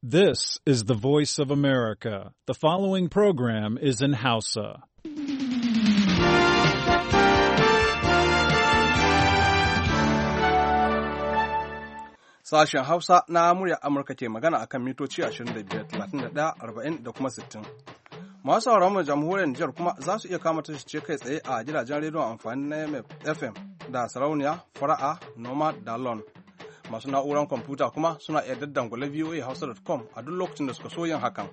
This is the voice of America. The following program is in Hausa. Sashen Hausa na murya Amurka ke magana akan mitoci 25, 31, 40 da kuma 60. Masu sauraron mu jamhuriyar Nijar kuma za su iya kama ce kai tsaye a gidajen rediyon amfani na FM da Sarauniya, Fara'a, Noma da Lon. Masu na'urar kwamfuta kuma suna iya daddangula voahausa.com a duk lokacin da suka so yin hakan.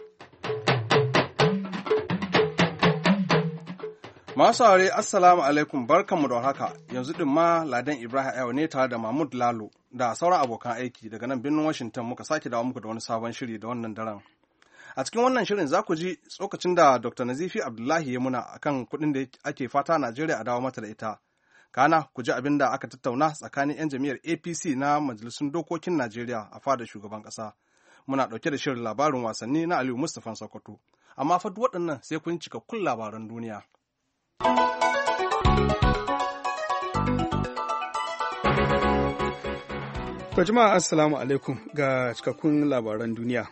Masu saurare assalamu alaikum barkanmu da haka yanzu din ma Ladan Ibrahim Ayo ne tare da Mahmud Lalo da sauran abokan aiki daga nan birnin Washington muka sake dawo muku da wani sabon shiri da wannan daren. A cikin wannan shirin za ku ji tsokacin da Dr. Nazifi Abdullahi ya muna akan kuɗin da ake fata Najeriya a dawo mata da ita. Kana ku ji abin da aka tattauna tsakanin 'yan jam'iyyar APC na Majalisun Dokokin Najeriya a fadar shugaban ƙasa. Muna ɗauke da shirin labarin wasanni na Aliyu Mustapha Sokoto. Amma fa duk waɗannan sai kun cikakkun labaran duniya. Jama'a assalamu alaikum ga cikakkun labaran duniya.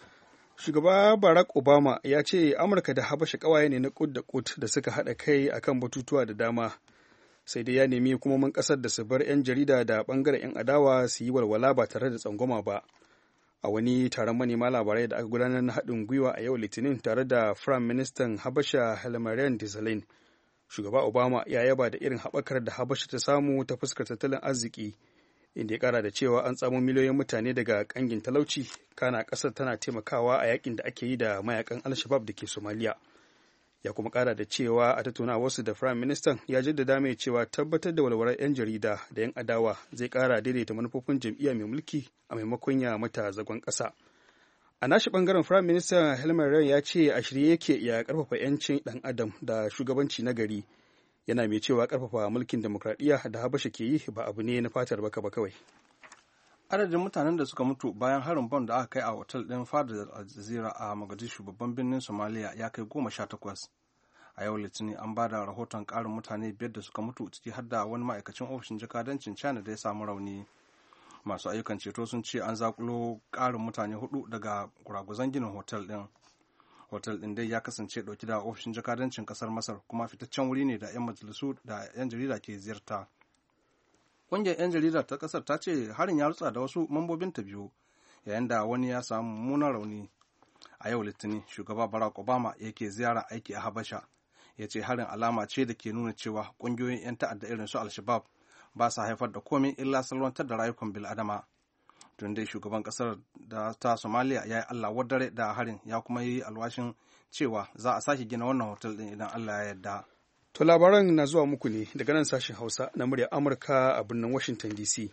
Shugaba Barack Obama ya ce Amurka da Habasha ƙawaye ne na kud da kud da suka haɗa kai akan batutuwa da dama. Sai dai ya nemi hukumomin ƙasar da su bar 'yan jarida da ɓangaren 'yan adawa su yi walwala ba tare da tsangwama ba. A wani taron manema labarai da aka gudanar na haɗin gwiwa a yau Litinin tare da Firayim Ministan Habasha Hailemariam Desalegn, Shugaba Obama ya yaba da irin haɓakar da Habasha ta samu ta fuskar tattalin arziki, inda ya ƙara da cewa an tsamo miliyoyin mutane daga ƙangin talauci, kana ƙasar tana taimakawa a yakin da ake yi da mayakan Al-Shabab da ke Somalia. Ya kuma ƙara da cewa a tattaunawarsu da Firayim Ministan ya jaddada mai cewa tabbatar da walwalar 'yan jarida da 'yan adawa zai ƙara daidaita manufofin jam'iyya mai mulki a maimakon ya mata zagon ƙasa. A nashi ɓangaren Firayim Ministan Hailemariam ya ce a shirye yake ya ƙarfafa 'yancin ɗan adam da shugabanci na gari, yana mai cewa ƙarfafa mulkin demokradiyya da Habasha ke yi ba abu ne na fatar baka ba kawai. Adadin mutanen da suka mutu bayan harin bom da aka kai a otal ɗin fadar Al-Jazeera a Mogadishu babban birnin Somalia ya kai 18. A yau Litinin an ba da rahoton ƙarin mutane 5 da suka mutu ciki har da wani ma'aikacin ofishin jakadancin China da ya samu rauni. Masu ayyukan ceto sun ce an zakulo ƙarin mutane 4 daga guraguzan ginin hotel ɗin. Hotel ɗin dai ya kasance ɗauki da ofishin jakadancin ƙasar Masar kuma fitaccen wuri ne da 'yan majalisu da 'yan jarida ke ziyarta. Ƙungiyar 'yan jarida ta ƙasar ta ce harin ya rutsa da wasu mambobinta biyu yayin da wani ya samu mummunan rauni. A yau Litinin shugaba Barack Obama yake ziyara aiki a Habasha. Ya ce harin alama ce da ke nuna cewa ƙungiyoyin 'yan ta'adda irin su Al-Shabab ba sa haifar da komai illa salwantar da rayukan bil'adama. Tun dai shugaban ƙasar da ta Somalia ya yi Allah wadare da harin ya kuma yi alwashin cewa za a sake gina wannan hotel ɗin idan Allah ya yarda. To labaran na zuwa muku ne daga nan sashen Hausa na muryar Amurka a birnin Washington DC.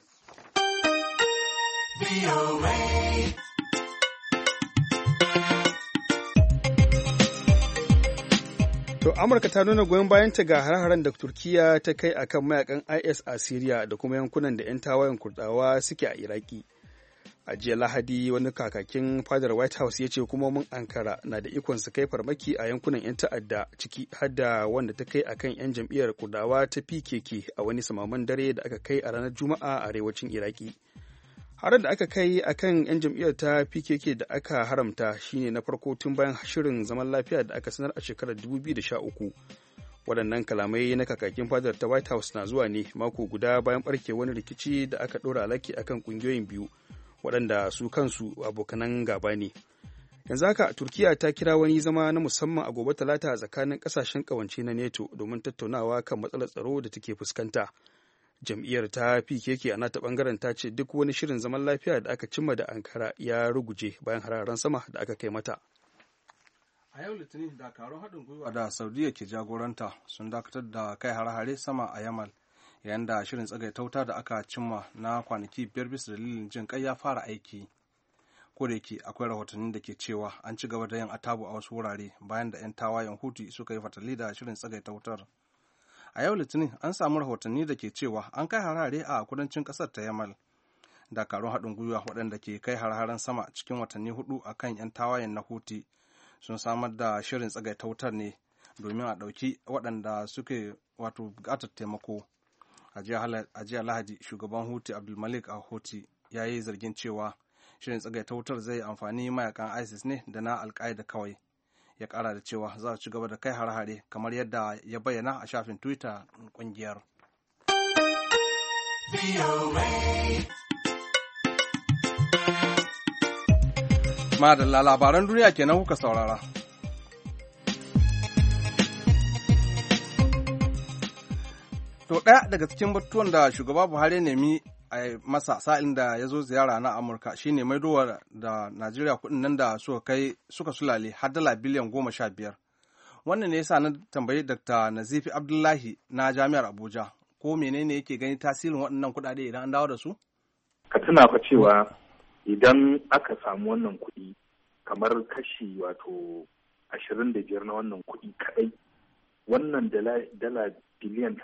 To Amurka ta nuna goyon bayanta ga har-haren da Turkiyya ta kai akan mayakan IS a Syria da kuma yankunan da 'yan tawayen Kurdawa suke a Iraki. A jiya Lahadi wani kakakin fadar White House ya ce hukumomin Ankara na da ikon su kai farmaki a yankunan 'yan ta'adda ciki har da wanda ta kai akan 'yan jam'iyyar Kurdawa ta PKK a wani samaman dare da aka kai a ranar Juma'a a arewacin Iraki. Harin da aka kai akan 'yan jam'iyyar ta PKK da aka haramta shine na farko tun bayan shirin zaman lafiya da aka sanar a shekarar 2013. Waɗannan kalamai na kakakin fadar ta White House na zuwa ne mako guda bayan ɓarke wani rikici da aka ɗora alaki akan ƙungiyoyin biyu waɗanda su kansu abokanan gaba ne. Yanzu haka Turkiyya ta kira wani zama na musamman a gobe Talata a tsakanin ƙasashen ƙawance na NATO domin tattaunawa kan matsalar tsaro da take fuskanta. Jam'iyyar ta PKK a nata ɓangaren ta ce duk wani shirin zaman lafiya da aka cimma da Ankara ya ruguje bayan hararen sama da aka kai mata. A yau Litinin dakarun haɗin gwiwa da Saudiya ke jagoranta sun dakatar da kai hare-hare sama a Yamal yayin da shirin tsagaitauta da aka cimma na kwanaki 5 bisa dalilin jin kai ya fara aiki. Ko da yake akwai rahotannin da ke cewa an ci gaba da yin atabu a wasu wurare bayan da 'yan tawayen Huti suka yi fatali da shirin tsagaitautar. A yau Litinin an samu rahotanni da ke cewa an kai hare-hare a kudancin ƙasar ta Yamal. Dakarun haɗin gwiwa waɗanda ke kai hare-haren sama cikin watanni 4 a kan 'yan tawayen na Huti sun samar da shirin tsagaita wutar ne domin a ɗauki waɗanda suke buƙatar taimako. A jiya Lahadi shugaban Huti Abdulmalik a Huti ya yi zargin cewa shirin tsagaita wutar zai amfani mayakan isis ne da na alkaida kawai. Ya kara da cewa za su ci gaba da kai hare-hare kamar yadda ya bayyana a shafin twitter kungiyar. Madalla labaran duniya kenan kuka saurara. To ɗaya daga cikin batutuwan da shugaba Buhari nemi a masa sa'in da ya zo ziyara na Amurka shine maidowa da Najeriya kuɗin nan da suka sulale har dala biliyan 15. Wannan ne yasa na tambayi Dr. Nazifi Abdullahi na Jami'ar Abuja ko menene yake gani tasirin waɗannan kuɗaɗe idan an dawo da su? Ka tuna fa cewa idan aka samu wannan kuɗi kamar kashi wato 25 na wannan kuɗi kaɗai, wannan dala biliyan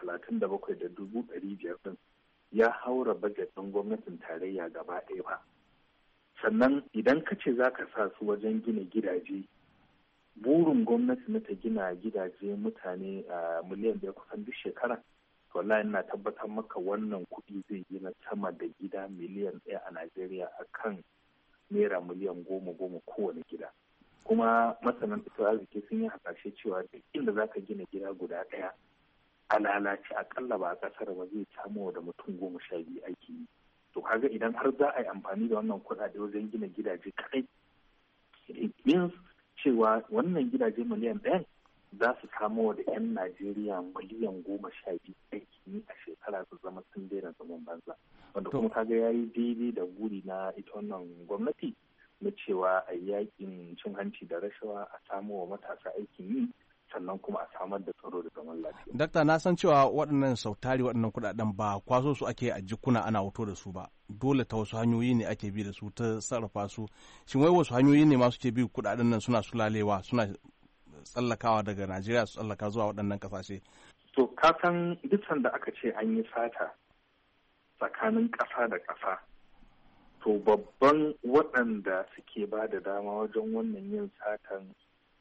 37,500 ɗin ya haura bajet ɗin gwamnatin tarayya gaba ɗaya ba. Sannan idan ka ce za ka sa su wajen gina gidaje, burin gwamnati na ta gina gidaje mutane a miliyan 1 kusan duk shekara, to wallahi ina tabbatar maka wannan kuɗi zai gina sama da gida miliyan 1 a Najeriya akan naira miliyan 10 kowane gida. Kuma masanan tattalin arziki sun yi hasashe cewa duk inda za ka gina gida guda ɗaya a lalace akalla ba a ƙasar ba zai samu da mutum 12 aiki yi. To kaga idan har za a yi amfani da wannan kuɗaɗe wajen gina gidaje kaɗai, it means cewa wannan gidaje miliyan 1 za su samo da 'yan Najeriya miliyan 12 aiki yi a shekara su zama sun daina zaman banza. Wanda kuma kaga ya yi daidai da buri na ita wannan gwamnati na cewa a yakin cin hanci da rashawa a samo wa matasa aikin yi sannan kuma a samar da tsaro da zaman lafiya. Dakta, na san cewa waɗannan sautari waɗannan kuɗaɗen ba kwaso su ake a jikuna ana wuto da su ba, dole ta wasu hanyoyi ne ake bi da su ta sarrafa su. Shin wai wasu hanyoyi ne masu ke bi kuɗaɗen nan suna sulalewa suna tsallakawa daga Najeriya su tsallaka zuwa waɗannan ƙasashe? To ka san duk sanda aka ce an yi sata tsakanin ƙasa da ƙasa, to babban waɗanda suke ba da dama wajen wannan yin satan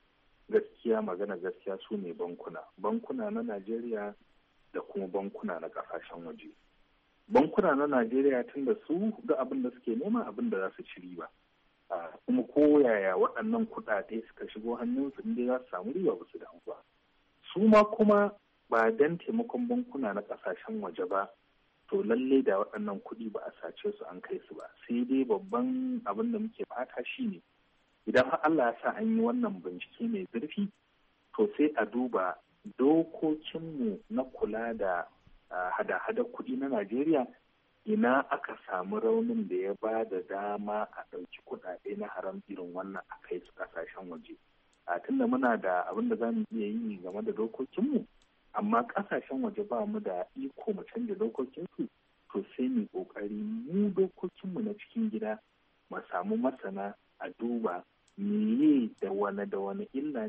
gaskiya su ne bankuna na Najeriya da kuma bankuna na kasashen waje. Bankuna na Najeriya tun da su ga abin da suke nema abin da za su ci riba, kuma koyaya waɗannan kuɗaɗe suka shigo hannunsu inda za su samu riba ba su damu ba. Su ma kuma ba don taimakon bankuna na kasashen waje ba, to lalle da waɗannan kuɗi ba a sace su an kai su ba. Sai dai babban abin da muke fata shine idan har Allah ya sa an yi wannan bincike mai zurfi, to sai a duba dokokinmu na kula da hada-hada kuɗi na Najeriya, ina aka samu raunin da ya ba da dama a ɗauki kuɗaɗe na haram irin wannan a kai su ƙasashen waje. Tunda muna da abin da za mu iya yi game da dokokinmu, amma ƙasashen waje ba mu da iko mu canja dokokinsu, to sai mu ƙoƙari mu dokokinmu na cikin gida mu samu masana a duba meye da wane illa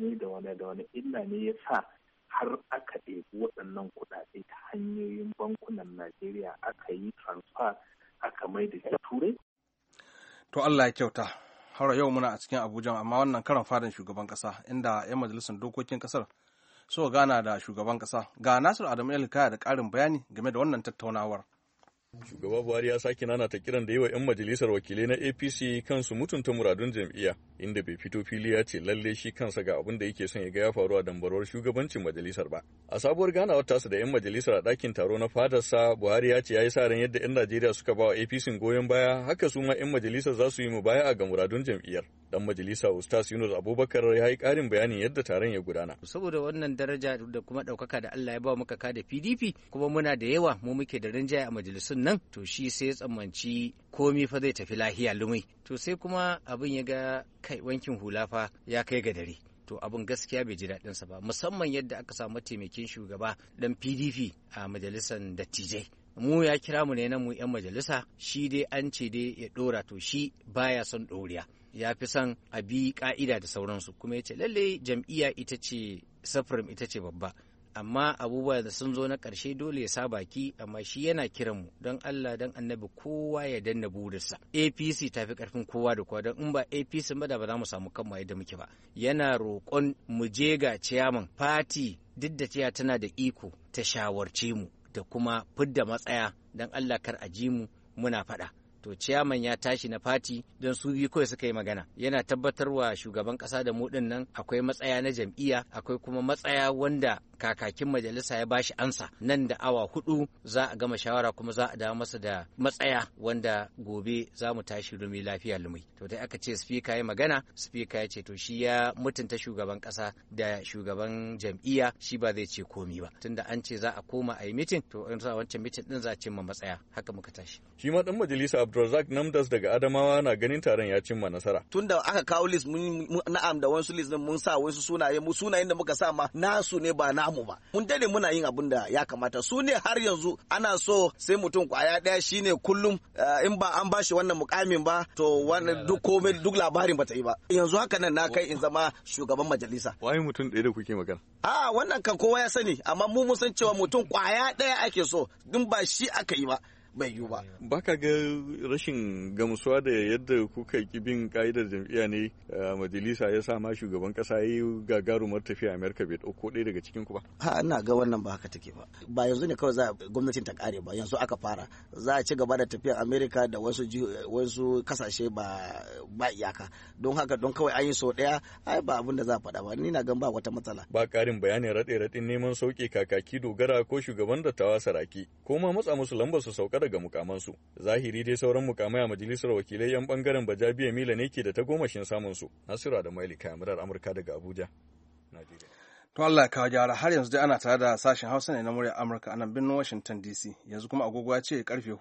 ne ya sa har aka ɗebi waɗannan kuɗaɗe ta hanyoyin bankunan Najeriya aka yi transfer aka mai da shi Turai. To Allah ya kyauta. Har yau muna a cikin Abuja, amma wannan karan fadan shugaban ƙasa inda 'yan majalisar dokokin ƙasar suka gana da shugaban ƙasa. Ga Nasiru Adamu Elkaya da ƙarin bayani game da wannan tattaunawar. Shugaba Buhari ya sake nanata kiran da yi wa 'yan majalisar wakilai na APC kansu mutunta muradun jam'iyya, inda bai fito fili ya ce lalle shi kansa ga abin da yake son ya ga ya faru a dambarwar shugabancin majalisar ba. A sabuwar ganawar tasa da 'yan majalisar a ɗakin taro na fadarsa, Buhari ya ce ya yi sa ran yadda 'yan Najeriya suka ba wa APC goyon baya, haka su ma 'yan majalisar za su yi mubaya'a ga muradun jam'iyyar. Dan majalisa Ustaz Yunus Abubakar ya yi ƙarin bayanin yadda taron ya gudana. Saboda wannan daraja da kuma ɗaukaka da Allah ya ba muka ka da PDP, kuma muna da yawa mu muke da rinjaye a majalisun nan, to shi sai ya tsammanci komi fa zai tafi lahiya lumai. To sai kuma abin ya ga kai wankin hula fa ya kai ga dare. To abin gaskiya bai ji daɗinsa ba, musamman yadda aka samu mataimakin shugaba dan PDP a majalisar dattijai. Mu ya kira mu ne nan mu 'yan majalisa, shi dai an ce dai ya ɗora, to shi baya son ɗoriya. Ya fi son a bi ka'ida da sauransu, kuma ya ce lalle jam'iyya ita ce safirin, ita ce babba, amma abubuwa da sun zo na ƙarshe dole ya sa baki, amma shi yana kiran mu don Allah don annabi kowa ya danna burinsa. APC ta fi ƙarfin kowa da kowa, don in ba APC ba da ba za mu samu kanmu yadda muke ba. Yana roƙon mu je ga ciyaman fati, duk da cewa tana da iko ta shawarce mu da kuma fidda matsaya, don Allah kar a ji mu muna faɗa. to ciyaman ya tashi na fati don su biyu kawai suka yi magana, yana tabbatarwa shugaban ƙasa da mu ɗin nan akwai matsaya na jam'iyya, akwai kuma matsaya wanda kakakin majalisa ya bashi ansa nan da awa 4 za a gama shawara kuma za a dawo masa da matsaya wanda gobe za mu tashi rumi lafiya lumai. To dai aka ce speaker ya magana, speaker ya ce to shi ya mutunta shugaban kasa da shugaban jam'iyya, shi ba zai ce komi ba tunda an ce za a koma a yi mitin, to in za wancan mitin din za a cimma matsaya, haka muka tashi. Shi ma dan majalisa Abdulrazak Namdas daga Adamawa na ganin taron ya cimma nasara. Tunda aka kawo list mun na'am da wasu list mun sa wasu sunayen da muka sa ma nasu ne ba namu ba. Mun dade muna yin abin da ya kamata. Su ne har yanzu ana so sai mutum kwaya daya shine kullum in ba an bashi wannan mukamin ba to wannan duk komai duk labarin bata yi ba. Yanzu haka nan na kai in zama shugaban majalisa. Waye mutum ɗaya da kuke magana? Wannan kan kowa ya sani, amma mu mun san cewa mutum kwaya daya ake so, din ba shi aka yi ba. Bai yiwu ba. Baka ga rashin gamsuwa da yadda kuka ki bin ka'idar jam'iyya ne majalisa ya sa ma shugaban kasa ya yi gagarumar tafiya Amerika bai ɗauko ɗaya daga cikin ku ba? Ina ga wannan ba haka take ba. Ba yanzu ne kawai za gwamnatin ta kare ba, yanzu aka fara. Za a ci gaba da tafiyar Amerika da wasu kasashe ba iyaka. Don haka don kawai an yi so ɗaya ba abin da za a faɗa ba. Ni na gan ba wata matsala. Ba ƙarin bayanin raɗe-raɗin neman sauke kakaki Dogara ko shugaban dattawa Saraki ko ma matsa musu lambar su sauka daga mukamansu. Zahiri dai sauran mukamai a majalisar wakilai yan bangaren Bajabiya Mila ne ke da tagomashin samun su. Nasiru da Maili kamarar Amurka daga Abuja, Najeriya. To Allah ya kawo gyara, har yanzu dai ana tare da sashen Hausa ne na muryar Amurka a nan birnin Washington DC. Yanzu kuma agogo ya ce karfe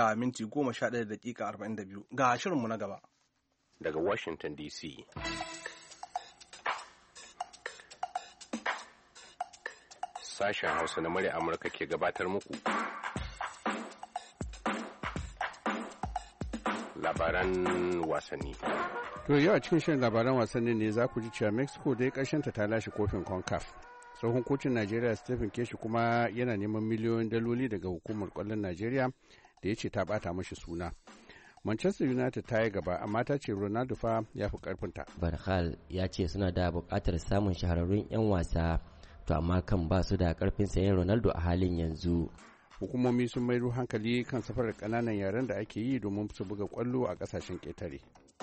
4:11:42 ga shirinmu na gaba. Daga Washington DC. Sashen Hausa na muryar Amurka ke gabatar muku labaran wasanni. To yau a cikin shirin labaran wasanni ne za ku ji cewa Mexico dai ta lashe kofin CONCACAF. Tsohon kocin Najeriya Stephen Keshi kuma yana neman miliyoyin daloli daga hukumar kwallon Najeriya da ya ce ta bata mashi suna. Manchester United ta yi gaba amma ta ce Ronaldo fa ya fi karfinta. Barhal ya ce suna da buƙatar samun shahararrun 'yan wasa, to amma kan ba su da karfin sayen Ronaldo a halin yanzu. Hukumomi sun maido hankali kan safarar ƙananan yaren da ake yi domin su buga ƙwallo a ƙasashen ƙetare.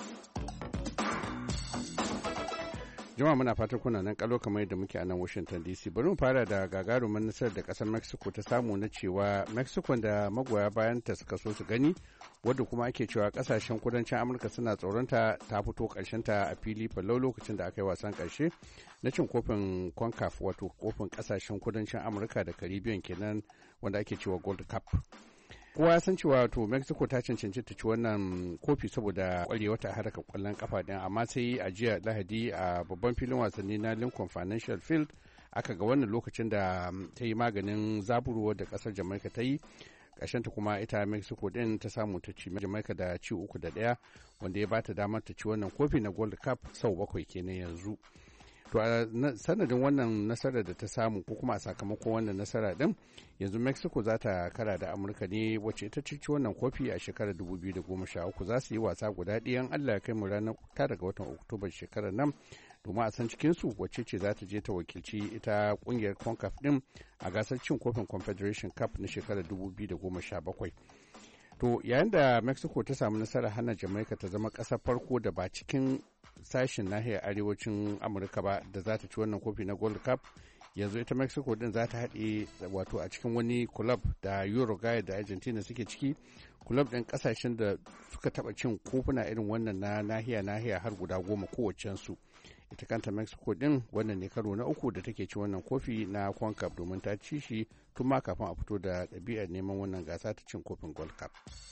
Jama'a muna fatan kuna nan kalo kamar yadda muke a nan Washington DC. Bari mu fara da gagarumin nasarar da ƙasar Mexico ta samu na cewa Mexico da magoya bayan ta suka so su gani, wadda kuma ake cewa ƙasashen kudancin Amurka suna tsoronta, ta fito ta a fili fallau lokacin da aka yi wasan ƙarshe na cin kofin CONCACAF, wato kofin ƙasashen kudancin Amurka da Caribbean kenan, wanda ake cewa Gold Cup. Kowa ya san cewa to Mexico ta cancanci ta ci wannan kofi saboda kwarewa ta harkar kwallon kafa din, amma sai a jiya Lahadi a babban filin wasanni na Lincoln Financial Field aka ga wannan lokacin da ta yi maganin zaburuwar da kasar Jamaica ta yi. ta kuma ita Mexico din ta samu ta ci Jamaica da ci 3-1, wanda ya bata damar ta ci wannan kofi na Gold Cup sau 7 kenan yanzu. To a sanadin wannan nasarar da ta samu, ko kuma a sakamakon wannan nasara din, yanzu Mexico za ta kara da Amurka ne wacce ita cici wannan kofi a shekarar 2013. Za su yi wasa guda ɗayan Allah ya kai mu ranar 9 ga watan Oktoba shekarar nan, domin a san cikinsu wacce ce za ta je ta wakilci ita kungiyar CONCACAF din a gasar cin kofin Confederation Cup na shekarar 2017. To yayin da Mexico ta samu nasarar hana Jamaica ta zama ƙasar farko da ba cikin sashen nahiyar arewacin Amurka ba da za ta ci wannan kofi na Gold Cup, yanzu ita Mexico din za ta haɗe wato a cikin wani club da Uruguay da Argentina suke ciki, club ɗin ƙasashen da suka taɓa cin kofuna irin wannan na nahiya har guda 10 kowacensu. Ita kanta Mexico din wannan ne karo na 3 da take ci wannan kofi na CONCACAF, domin ta ci shi tun ma kafin a fito da ɗabi'ar neman wannan gasa ta cin kofin Gold Cup.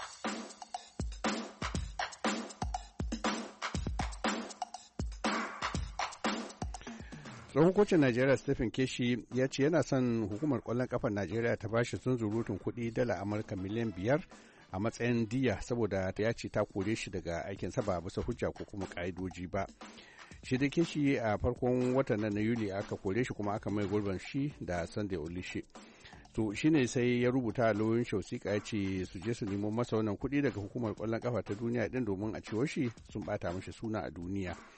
Tsohon kocin Najeriya Stephen Keshi ya ce yana son hukumar kwallon kafar Najeriya ta bashi zunzurutun kuɗi dala Amurka miliyan 5 a matsayin diya, saboda ya ce ta kore shi daga aikinsa ba bisa hujja ko kuma ka'idoji ba. Shi da Keshi a farkon watan nan na Yuli aka kore shi kuma aka mai gurbin shi da Sunday Olishe. To shi ne sai ya rubuta lauyoyin Shausika ya ce su je su nemo masa wannan kuɗi daga hukumar kwallon kafa ta duniya din, domin a cewar shi sun bata mashi suna a duniya.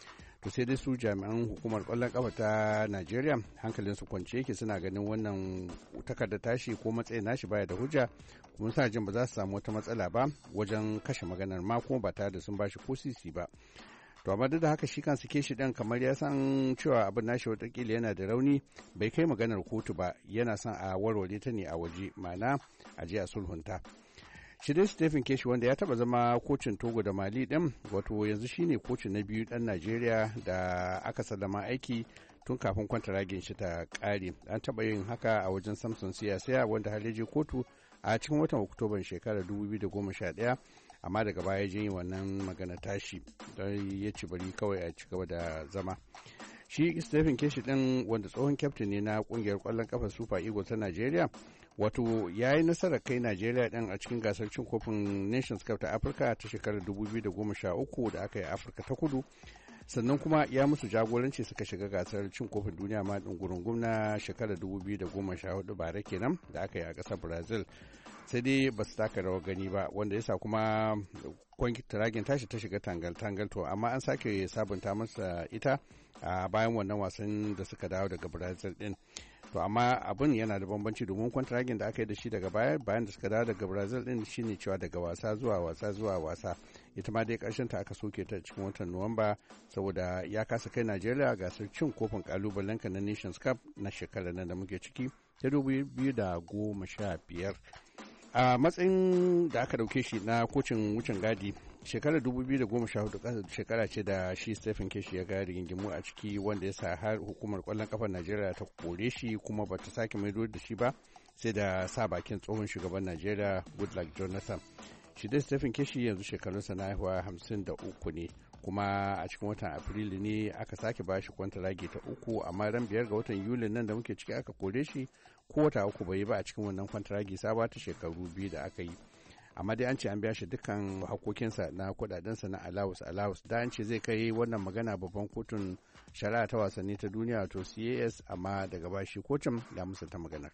to sai dai su jami'an hukumar kwallon kafa ta Najeriya hankalin su kwance yake, suna ganin wannan takardar tashi ko matsayin nashi baya da hujja, kuma suna jin ba za su samu wata matsala ba wajen kashe maganar ma kuma ba tare da sun bashi ko sisi ba. To amma duk da haka shi kansu Keshi ɗin kamar ya san cewa abin nashi watakila yana da rauni, bai kai maganar kotu ba, yana son a warware ta ne a waje, ma'ana a je a sulhunta. Shi dai Stephen Keshi, wanda ya taba zama kocin Togo da Mali din, wato yanzu shine kocin na biyu dan Najeriya da aka sallama aiki tun kafin kwantaragin shi ta kare. An taba yin haka a wajen Samson Siyasa wanda har je kotu a cikin watan Oktoban shekarar 2011, amma daga baya ya wannan magana tashi don ya ci bari kawai a ci gaba da zama. Shi Stephen Keshi din, wanda tsohon kyaftin ne na kungiyar kwallon kafa Super Eagles ta Najeriya, wato ya yi nasarar kai Najeriya ɗin a cikin gasar cin kofin Nations Cup ta Afirka ta shekarar 2013 da aka yi Afirka ta Kudu, sannan kuma ya musu jagoranci suka shiga gasar cin kofin duniya ma ɗin gurungum na shekarar 2014 bara kenan da aka yi a ƙasar Brazil, sai dai ba su taka rawar gani ba, wanda yasa kuma kwantaragin tashi ta shiga tangal-tangal, to amma an sake sabunta masa ita a bayan wannan wasan da suka dawo daga Brazil ɗin. To amma abin yana da bambanci domin kwantaragin da aka yi da shi daga bayan da suka dawo daga Brazil din shine cewa daga wasa zuwa wasa, ita ma dai karshen ta aka soke ta cikin watan Nuwamba saboda ya kasa kai Najeriya gasar cin kofin kalubalen na Nations Cup na shekarar nan da muke ciki ta 2015. A matsayin da aka dauke shi na kocin wucin gadi, shekarar 2014 shekara ce da shi Stephen Keshi ya ga rigingimu a ciki, wanda ya sa har hukumar kwallon kafar Najeriya ta kore shi kuma ba ta sake maido da shi ba sai da sa bakin tsohon shugaban Najeriya Goodluck Jonathan. Shi dai Stephen Keshi yanzu shekarunsa na haihuwa 53 ne, kuma a cikin watan Afrilu ne aka sake ba shi kwantaragi ta uku, amma ran 5 ga watan Yulin nan da muke ciki aka kore shi, ko wata uku bai yi ba a cikin wannan kwantaragi saba ta shekaru 2 da aka yi. Amma dai an ce an biya shi dukkan hakokinsa na kudadensa na allowance da an ce zai kai wannan magana babban kotun shari'a ta wasanni ta duniya wato CAS, amma daga bashi kotun ya musanta maganar.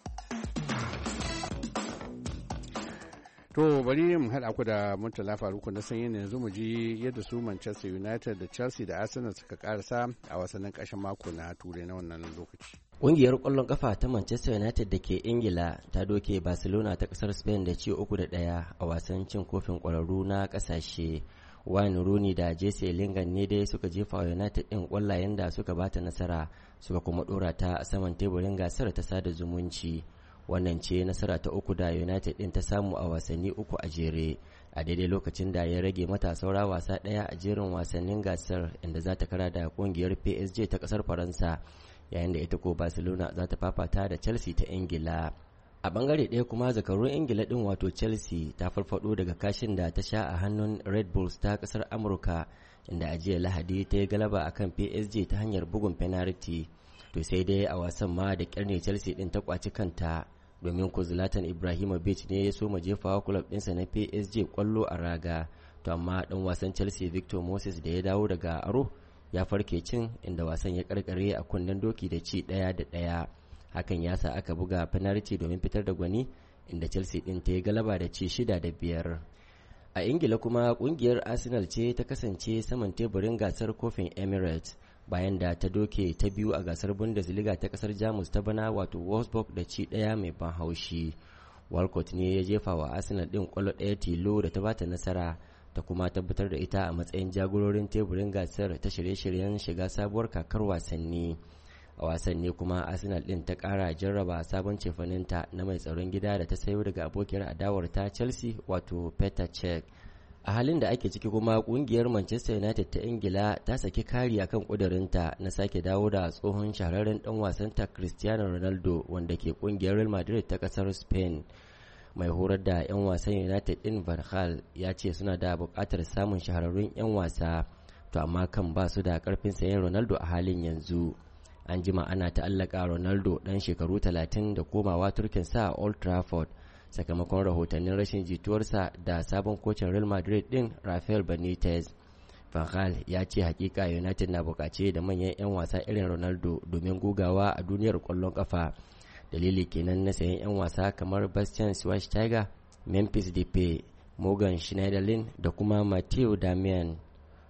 To bari mu haɗa ku da Murtala Faruku na sanyi ne yanzu mu ji yadda su Manchester United da Chelsea da Arsenal suka karasa a wasannin ƙarshen mako na Turai na wannan lokaci. Ƙungiyar ƙwallon ƙafa ta Manchester United da ke Ingila ta doke Barcelona ta ƙasar Spain da ci 3-1 a wasan cin kofin ƙwararru na ƙasashe. Wayne Rooney da Jesse Lingard ne dai suka jefa wa United ɗin ƙwallayen da suka bata nasara, suka kuma ɗora ta a saman teburin gasar ta sada zumunci. Wannan ce nasara ta uku da United ɗin ta samu a wasanni uku a jere, a daidai lokacin da ya rage mata saura wasa ɗaya a jerin wasannin gasar, inda za ta kara da ƙungiyar PSG ta ƙasar Faransa, yayin da ita ko Barcelona za ta fafata da Chelsea ta Ingila. A bangare ɗaya kuma zakarun Ingila ɗin wato Chelsea ta farfado daga kashin da ta sha a hannun Red Bulls ta ƙasar Amurka, inda a jiya Lahadi ta yi galaba akan PSG ta hanyar bugun penalty. To sai dai a wasan ma da ƙyar ne Chelsea ɗin ta kwaci kanta, domin ko Zlatan Ibrahimovic ne ya soma jefawa club ɗinsa na PSG kwallo a raga, to amma ɗan wasan Chelsea Victor Moses da ya dawo daga aro ya farke cin, inda wasan ya karkare a kunnen doki da ci 1-1. Hakan ya sa aka buga penalty domin fitar da gwani, inda Chelsea ɗin ta yi galaba da ci 6-5. A Ingila kuma kungiyar Arsenal ce ta kasance saman teburin gasar kofin Emirates bayan da ta doke ta biyu a gasar Bundesliga ta kasar Jamus ta bana wato Wolfsburg da ci 1 mai ban haushi. Walcott ne ya jefa wa Arsenal din kwallo ɗaya tilo da ta bata nasara, ta kuma tabbatar da ita a matsayin jagororin teburin gasar ta shirye-shiryen shiga sabuwar kakar wasanni. A wasanni kuma Arsenal din ta kara jarraba sabon cefaninta na mai tsaron gida da ta sayo daga abokiyar adawar ta Chelsea wato Petr Cech. A halin da ake ciki kuma kungiyar Manchester United ta Ingila ta saki kari akan kudurinta na sake dawo da tsohon shahararren dan wasanta Cristiano Ronaldo wanda ke kungiyar Real Madrid ta kasar Spain. Mai horar da 'yan wasan United din Van Gaal ya ce suna da buƙatar samun shahararrun 'yan wasa, to amma kan ba su da karfin sayen Ronaldo a halin yanzu. An jima ana ta'allaka Ronaldo dan shekaru 30 da komawa turkinsa a Old Trafford sakamakon rahotannin rashin jituwarsa da sabon kocin Real Madrid din Rafael Benitez. Van Gaal ya ce hakika United na bukace da manyan 'yan wasa irin Ronaldo domin gugawa a duniyar kwallon kafa. Dalili kenan na sayan 'yan wasa kamar Bastian Schweinsteiger, Memphis Depay, Morgan Schneiderlin da kuma Matteo Darmian.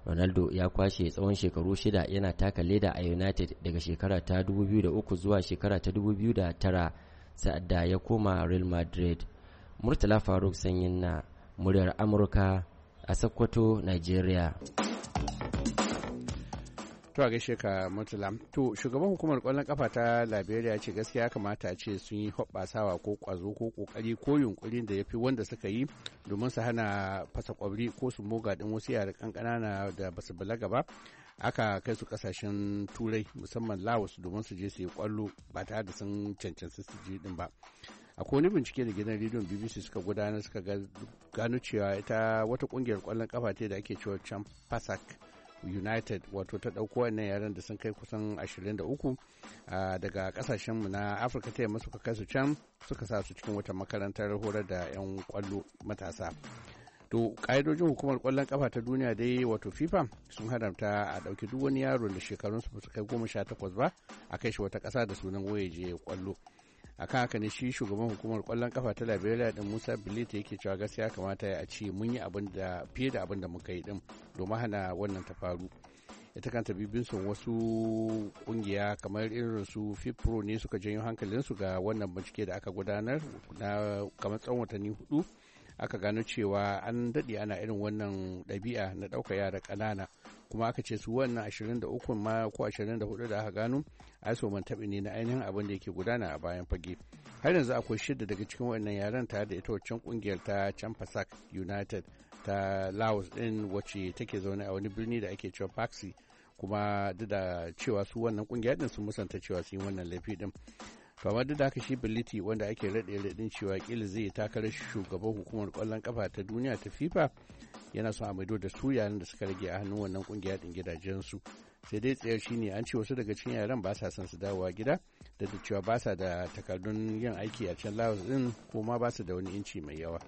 Ronaldo ya kwashe tsawon shekaru 6 yana taka leda a United daga shekara ta 2003 zuwa shekara ta 2009 sa'ad da ya koma Real Madrid. Murtala Faruk Sanyin na muryar Amurka a Sokoto, Nigeria. To a gaishe ka Murtala. To shugaban hukumar kwallon kafa ta Liberia ce gaskiya ya kamata a ce sun yi hoɓɓasawa ko kwazo ko kokari ko yunkurin da ya fi wanda suka yi domin su hana fasa kwabri ko su moga din wasu yara kankana da basu balaga ba. Aka kai su kasashen turai musamman Laos domin su je su yi kwallo ba tare da sun cancanci su ji din ba. Akwai wani bincike da gidan rediyon BBC suka gudanar suka gano cewa ita wata kungiyar kwallon kafa ce da ake cewa Champasak United wato ta ɗauko wannan yaran da sun kai kusan 23 daga kasashenmu na Afirka ta yamma suka kai su can suka sa su cikin wata makarantar horar da 'yan kwallo matasa. To ƙa'idojin hukumar ƙwallon ƙafa ta duniya dai wato FIFA sun haramta a ɗauki duk wani yaro da shekarunsu ba su kai 18 ba a kai shi wata ƙasa da sunan waye je ƙwallo. Akan haka ne shi shugaban hukumar ƙwallon ƙafa ta Liberia din Musa Bilite yake cewa gaskiya kamata a ce mun yi abin da fiye da abin da muka yi din domin hana wannan ta faru. Ita kanta bibinsu wasu kungiya kamar irin su FIPRO ne suka janyo hankalinsu ga wannan bincike da aka gudanar na kamar tsawon watanni 4. Aka gano cewa an daɗe ana irin wannan ɗabi'a na ɗaukar yara ƙanana kuma aka ce su wannan 23 ma ko 24 da aka gano ai so man taɓi ne na ainihin abin da yake gudana a bayan fage. Har yanzu akwai 6 daga cikin wannan yaran tare da ita waccan kungiyar ta Champasak United ta Laos din wacce take zaune a wani birni da ake cewa Paxi kuma duk da cewa su wannan kungiya din sun musanta cewa sun yi wannan laifi din. Kamar duk da haka shi Biliti wanda ake raɗe-raɗin cewa kila zai takarar shugaban hukumar ƙwallon ƙafa ta duniya ta FIFA yana son a maido da su yaran da suka rage a hannun wannan ƙungiya ɗin gidajensu. Sai dai tsayar shi ne an ce wasu daga cikin yaran ba sa son su dawowa gida da cewa ba sa da takardun yin aiki a can Laos ɗin ko ma ba su da wani inci mai yawa.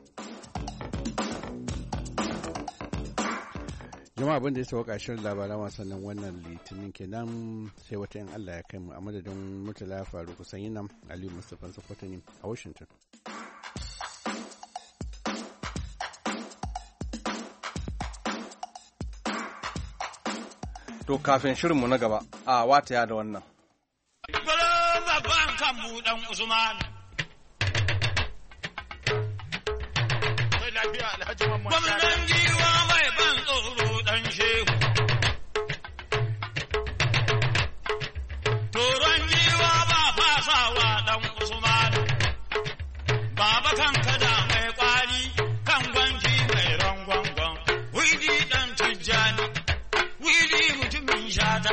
jama'a abin da ya sauka shirin labaran wasannin wannan litinin kenan sai wata yin Allah ya kai mu a madadin Murtala Faruku Sanyi nan Aliyu Mustapha Sokoto a Washington. To kafin shirinmu na gaba a wataya da wannan. Babban kan buɗan Usman. Gwamnan giwa mai ban tsoro ɗan shehu. Toron giwa ba fasawa ɗan Usman. Baba kan kada mai kwali kan gwanki mai rangwangon. Widi ɗan Tijjani, widi mutumin shata.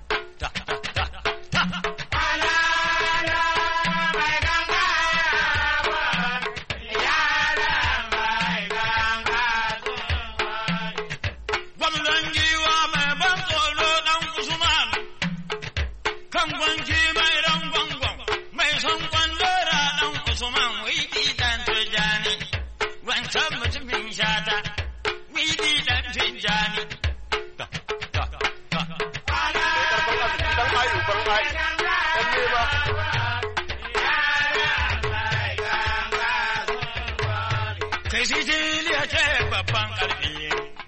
Kai Siciliya ce babban ƙarfi,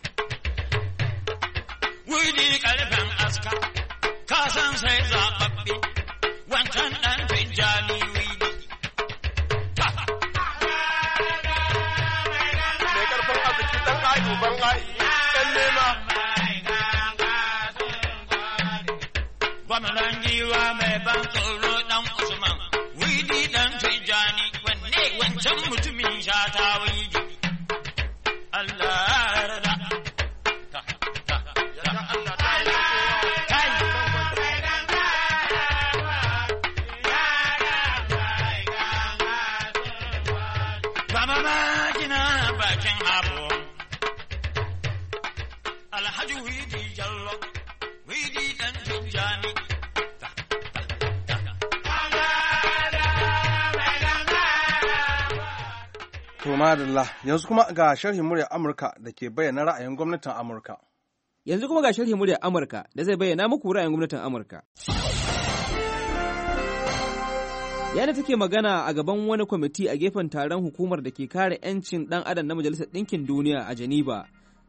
wuri ƙarfen aska, ka san sai zaɓaɓɓe, wancan ɗan Tijjani wuri. Mai ƙarfin arziki ɗan ayu ban ayi, ɗan nema. Gwamnan giwa mai ban tsoro ɗan Usman, wuri ɗan Tijjani, wanne wancan mutumin shata wuri. Madalla yanzu kuma ga sharhin muryar Amurka da ke bayyana ra'ayin gwamnatin Amurka. Yanzu kuma ga sharhin muryar Amurka da zai bayyana muku ra'ayin gwamnatin Amurka. Yana take magana a gaban wani kwamiti a gefen taron hukumar da ke kare 'yancin ɗan adam na Majalisar Ɗinkin Duniya a Geneva,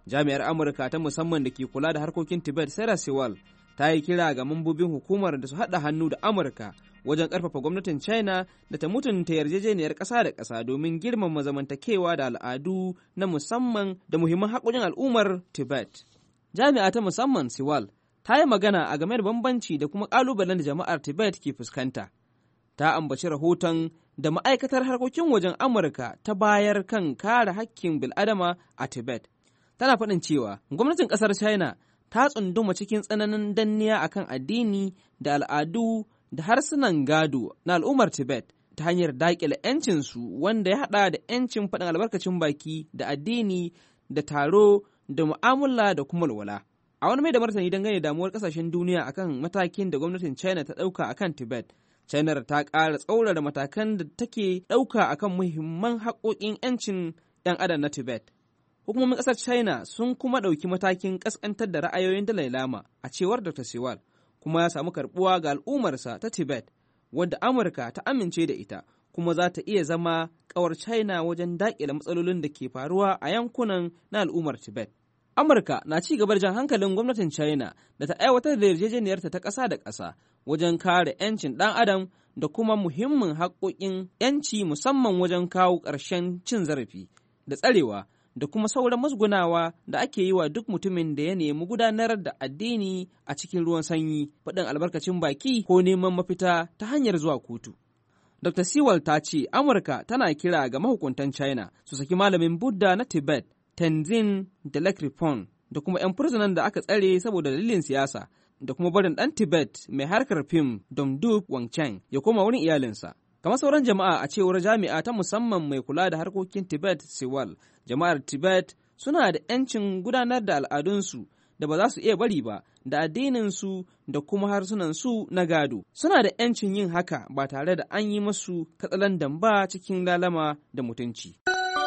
Jami'ar Amurka ta musamman da ke kula da harkokin Tibet, Sarah Sewell, ta yi kira ga mambobin hukumar da su haɗa hannu da Amurka wajen ƙarfafa gwamnatin China da ta mutunta yarjejeniyar ƙasa da ƙasa domin girmama zamantakewa da al'adu na musamman da muhimman haƙoƙin al'ummar Tibet. Jami'a ta musamman Sewell ta yi magana a game da bambanci da kuma ƙalubalen da jama'ar Tibet ke fuskanta. Ta ambaci rahoton da ma'aikatar harkokin wajen Amurka ta bayar kan kare hakkin bil'adama a Tibet. Tana faɗin cewa gwamnatin ƙasar China ta tsunduma cikin tsananin danniya akan addini da al'adu da harsunan gado na al'ummar Tibet ta hanyar daƙile 'yancinsu wanda ya haɗa da 'yancin faɗin albarkacin baki da addini da taro da mu'amala da kuma walwala. A wani mai da martani dangane da damuwar ƙasashen duniya akan matakin da gwamnatin China ta ɗauka akan Tibet, China ta ƙara tsaurara matakan da take ɗauka akan muhimman haƙoƙin 'yancin 'yan adam na Tibet. Hukumomin ƙasar China sun kuma ɗauki matakin ƙasƙantar da ra'ayoyin Dalai Lama a cewar Dr. Sewell, kuma ya samu karɓuwa ga al'ummarsa ta Tibet, wadda Amurka ta amince da ita, kuma za ta iya zama ƙawar China wajen daƙile matsalolin da ke faruwa a yankunan na al'ummar Tibet. Amurka na ci gaba da jan hankalin gwamnatin China da ta aiwatar da yarjejeniyarta ta ƙasa da ƙasa wajen kare 'yancin ɗan adam da kuma muhimmin haƙoƙin 'yanci musamman wajen kawo ƙarshen cin zarafi da tsarewa da kuma sauran musgunawa da ake yi wa duk mutumin da ya nemi gudanar da addini a cikin ruwan sanyi, faɗin albarkacin baki ko neman mafita ta hanyar zuwa kotu. Dr. Sewell ta ce Amurka tana kira ga mahukuntan China su saki malamin Buddha na Tibet, Tenzin Delacrepon, da kuma 'yan fursunan da aka tsare saboda dalilin siyasa, da kuma barin ɗan Tibet mai harkar fim Domdup Wangchang ya koma wurin iyalinsa. Kamar sauran jama'a, a cewar jami'a ta musamman mai kula da harkokin Tibet, Sewell, jama'ar Tibet suna da 'yancin gudanar da al'adunsu da ba za su iya bari ba, da addininsu da kuma harsunansu na gado. Suna da 'yancin yin haka ba tare da an yi masu katsalandan ba cikin lalama da mutunci.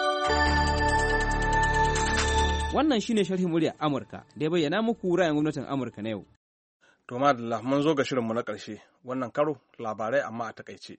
Wannan shine sharhin muryar Amurka da ya bayyana muku ra'ayin gwamnatin Amurka na yau. To madalla, mun zo ga shirinmu na ƙarshe, wannan karo labarai amma a takaice.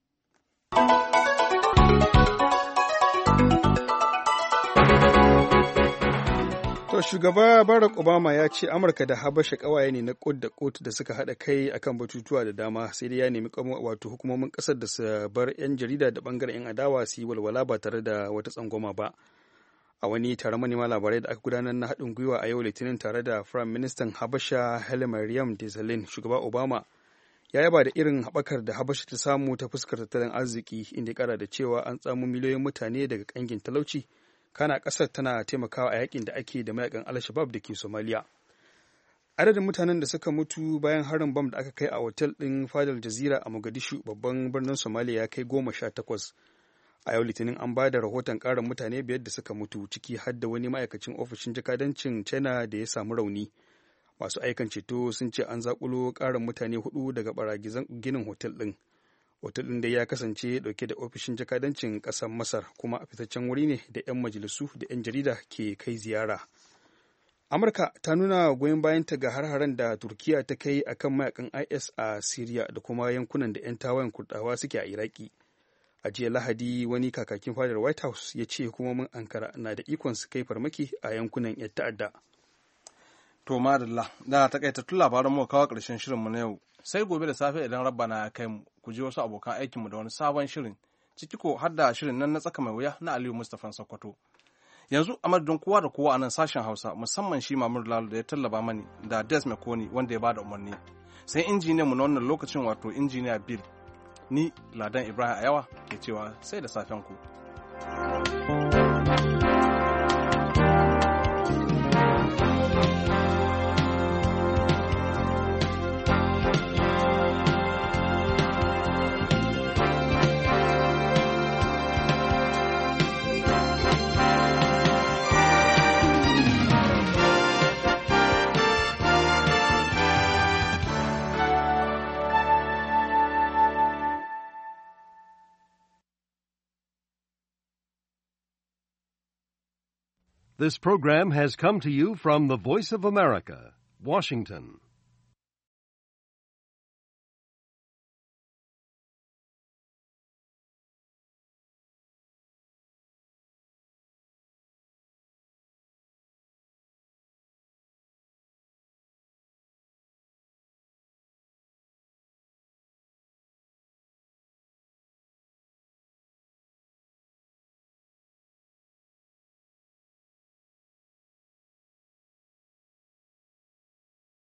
To shugaba Barack Obama ya ce Amurka da Habasha ƙawaye ne na kud da kud da suka haɗa kai akan batutuwa da dama, sai dai ya nemi wato hukumomin ƙasar da su bar 'yan jarida da ɓangaren 'yan adawa su yi walwala ba tare da wata tsangwama ba. A wani taron manema labarai da aka gudanar na haɗin gwiwa a yau Litinin tare da Firayim Ministan Habasha Haile Mariam Desalegn, shugaba Obama ya yaba da irin haɓakar da Habasha ta samu ta fuskar tattalin arziki, inda ya ƙara da cewa an tsamo miliyoyin mutane daga ƙangin talauci, kana ƙasar tana taimakawa a yakin da ake da mayakan Al-Shabaab da ke Somalia. Adadin mutanen da suka mutu bayan harin bam da aka kai a otel ɗin Fadar Jazira a Mogadishu, babban birnin Somalia, ya kai 18. A yau Litinin an ba da rahoton ƙarin mutane 5 da suka mutu, ciki har da wani ma'aikacin ofishin jakadancin China da ya samu rauni. Masu aikan ceto sun ce an zakulo ƙarin mutane 4 daga baragizan ginin hotel ɗin. Hotel ɗin da ya kasance ɗauke da ofishin jakadancin ƙasar Masar, kuma a fitaccen wuri ne da 'yan majalisu da 'yan jarida ke kai ziyara. Amurka ta nuna goyon bayanta ga har-haren da Turkiya ta kai akan mayakan IS a Syria da kuma yankunan da 'yan tawayen Kurdawa suke a Iraki. A jiya Lahadi, wani kakakin fadar White House ya ce hukumomin Ankara na da ikon su kai farmaki a yankunan 'yan ta'adda. To madalla, da takaitattun labaran mu kawo ƙarshen shirinmu na yau. Sai gobe da safe idan Rabbana ya kai mu, ku ji wasu abokan aikinmu da wani sabon shirin, ciki ko har da shirin nan na tsaka mai wuya na Aliyu Mustapha Sokoto. Yanzu a madadin kowa da kowa a nan sashen Hausa, musamman shi Mamur Lalo da ya tallaba mani, da Des Mekoni wanda ya bada umarni. Sai injiniyanmu na wannan lokacin, wato injiniya Bill. Ni Ladan Ibrahim Ayawa ke cewa sai da safen ku. This program has come to you from the Voice of America, Washington.